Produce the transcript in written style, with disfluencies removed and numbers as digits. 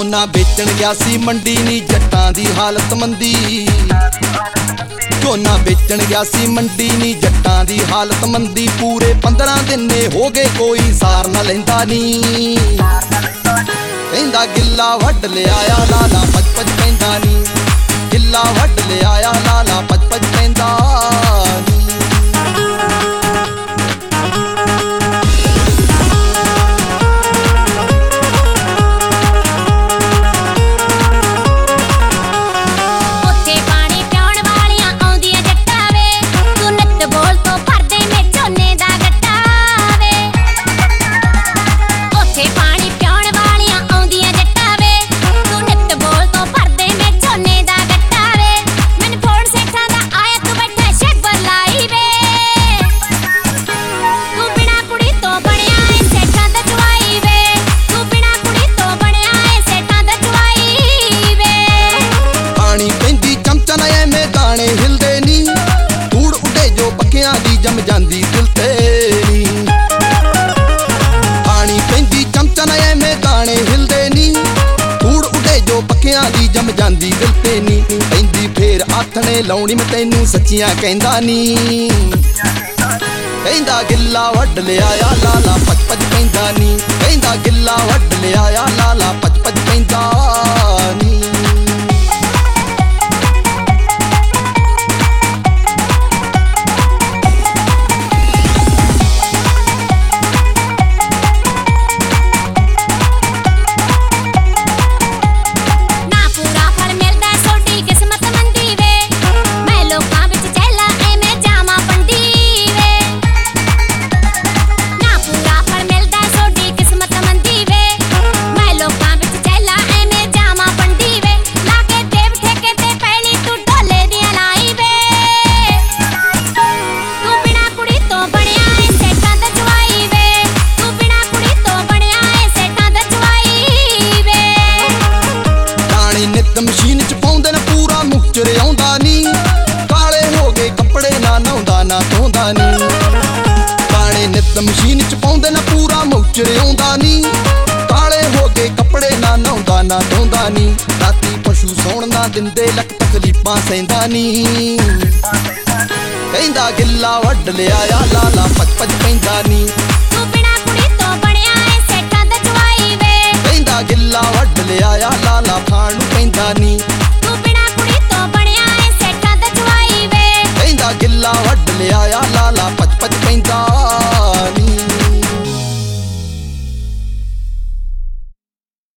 ਝੋਨਾ ਵੇਚਣ ਗਿਆ ਸੀ ਮੰਡੀ ਨੀ ਜੱਟਾਂ ਦੀ ਹਾਲਤ ਮੰਦੀ। ਝੋਨਾ ਵੇਚਣ ਗਿਆ ਸੀ ਮੰਡੀ ਨੀ ਜੱਟਾਂ ਦੀ ਹਾਲਤ ਮੰਦੀ। ਪੂਰੇ 15 ਦਿਨ ਨੇ ਹੋ ਗਏ ਕੋਈ ਸਾਰ ਨਾ ਲੈਂਦਾ ਨੀ। ਕਹਿੰਦਾ ਗਿੱਲਾ ਵੱਢ ਲਿਆਇਆ ਲਾਲਾ ਪਚ ਪਚ ਪੈਂਦਾ ਨੀ। ਗਿੱਲਾ ਵੱਢ ਲਿਆਇਆ ਲਾਲਾ ਪਚ ਪਚ ਪੈਂਦਾ ਨੀ। ਜਮ ਜਾਂਦੀ ਦਿਲ ਤੇ ਨੀ ਪਾਣੀ ਪੈਂਦੀ ਚਮਚਾ ਨਾ ਐਵੇਂ ਦਾਣੇ ਹਿਲਦੇ ਨੀ। ਧੂੜ ਉੱਡੇ ਜੋ ਪੱਖਿਆਂ ਦੀ ਜਮ ਜਾਂਦੀ ਦਿਲ ਤੇ ਨੀ। ਪੈਂਦੀ ਫੇਰ ਆਥਣੇ ਲਾਉਣੀ ਮੈਂ ਤੈਨੂੰ ਸੱਚੀਆਂ ਕਹਿੰਦਾ ਨੀ। ਕਹਿੰਦਾ ਗਿੱਲਾ ਵੱਢ ਲਿਆਇਆ ਲਾਲਾ ਪਚ ਪਚ ਪੈਂਦਾ ਨੀ। ਕਹਿੰਦਾ ਗਿੱਲਾ ਵੱਢ ਲਿਆਇਆ ਲਾਲਾ ਪਚ ਪਚ ਪੈਂਦਾ ਨੀ। ਮਸ਼ੀਨ ਚ ਪਾਉਂਦੇ ਨੇ ਪੂਰਾ ਮੁਕਚਰ ਆਉਂਦਾ ਨੀ। ਕਾਲੇ ਹੋ ਗਏ ਕੱਪੜੇ ਨਾ ਨਹਾਉਂਦਾ ਨਾ ਧੋਂਦਾ ਨੀ। ਕਾਲੇ ਨਿੱਤ ਮਸ਼ੀਨ ਚ ਪਾਉਂਦੇ ਨੇ ਪੂਰਾ ਮੁਕਚਰ ਆਉਂਦਾ ਨੀ। ਕਾਲੇ ਹੋ ਗਏ ਕੱਪੜੇ ਨਾ ਨਹਾਉਂਦਾ ਨਾ ਧੋਂਦਾ ਨੀ। ਰਾਤੀ ਪਸ਼ੂ ਸੌਣ ਨਾ ਦਿੰਦੇ ਲੱਖ ਤਕਲੀਫਾਂ ਸਹਿੰਦਾ ਨੀ। ਕਹਿੰਦਾ ਗਿੱਲਾ ਵੱਢ ਲਿਆਇਆ ਲਾਲਾ ਪਚ ਪਚ ਪੈਂਦਾ ਨੀ। ਤੂੰ ਬਿਨਾ ਕੁੜੀ ਤੋਂ ਬਣਿਆ ਏ ਸੇਠਾਂ ਦਾ ਜਵਾਈ ਵੇ। ਕਹਿੰਦਾ ਗਿੱਲਾ ਵੱਢ ਲਿਆਇਆ ਲਾਲਾ ਖਾਣ ਨੂੰ ਪੈਂਦਾ ਨੀ। ਤੂੰ ਬਿਨਾ ਕੁੜੀ ਤੋਂ ਬਣਿਆ ਏ ਸੇਠਾਂ ਦਾ ਜਵਾਈ ਵੇ। ਕਹਿੰਦਾ ਗਿੱਲਾ ਵੱਢ ਲਿਆਇਆ ਲਾਲਾ ਪਚ ਪਚ ਪੈਂਦਾ